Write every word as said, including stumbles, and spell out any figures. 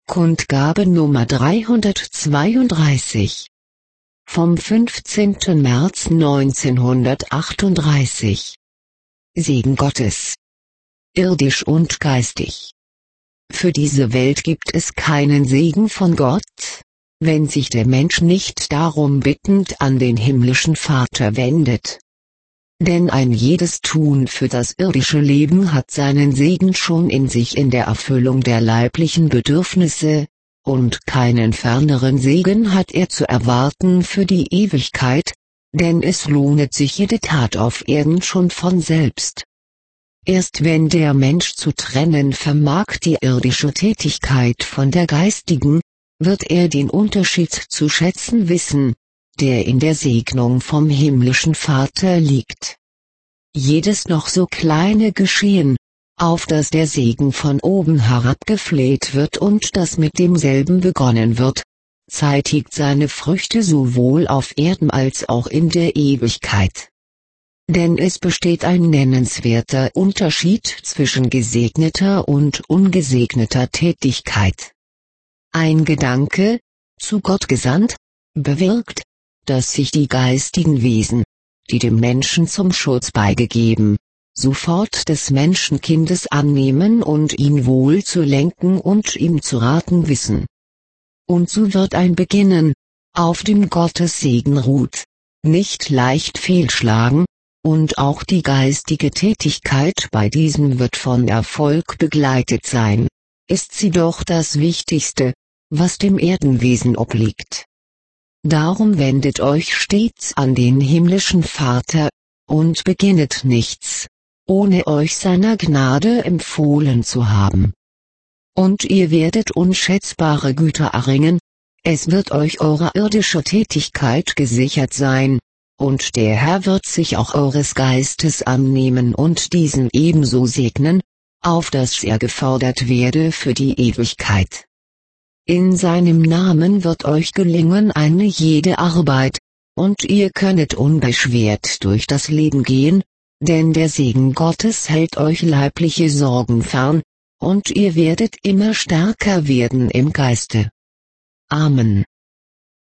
Kundgabe Nummer dreihundertzweiunddreißig. Vom fünfzehnten März neunzehnhundertachtunddreißig. Segen Gottes. Irdisch und geistig. Für diese Welt gibt es keinen Segen von Gott, wenn sich der Mensch nicht darum bittend an den himmlischen Vater wendet. Denn ein jedes Tun für das irdische Leben hat seinen Segen schon in sich in der Erfüllung der leiblichen Bedürfnisse, und keinen ferneren Segen hat er zu erwarten für die Ewigkeit, denn es lohnet sich jede Tat auf Erden schon von selbst. Erst wenn der Mensch zu trennen vermag die irdische Tätigkeit von der geistigen, wird er den Unterschied zu schätzen wissen, der in der Segnung vom himmlischen Vater liegt. Jedes noch so kleine Geschehen, auf das der Segen von oben herabgefleht wird und das mit demselben begonnen wird, zeitigt seine Früchte sowohl auf Erden als auch in der Ewigkeit. Denn es besteht ein nennenswerter Unterschied zwischen gesegneter und ungesegneter Tätigkeit. Ein Gedanke, zu Gott gesandt, bewirkt, dass sich die geistigen Wesen, die dem Menschen zum Schutz beigegeben, sofort des Menschenkindes annehmen und ihn wohl zu lenken und ihm zu raten wissen. Und so wird ein Beginnen, auf dem Gottes Segen ruht, nicht leicht fehlschlagen, und auch die geistige Tätigkeit bei diesem wird von Erfolg begleitet sein, ist sie doch das Wichtigste, was dem Erdenwesen obliegt. Darum wendet euch stets an den himmlischen Vater, und beginnet nichts, ohne euch seiner Gnade empfohlen zu haben. Und ihr werdet unschätzbare Güter erringen, es wird euch eure irdische Tätigkeit gesichert sein, und der Herr wird sich auch eures Geistes annehmen und diesen ebenso segnen, auf dass er gefordert werde für die Ewigkeit. In seinem Namen wird euch gelingen eine jede Arbeit, und ihr könnet unbeschwert durch das Leben gehen, denn der Segen Gottes hält euch leibliche Sorgen fern, und ihr werdet immer stärker werden im Geiste. Amen.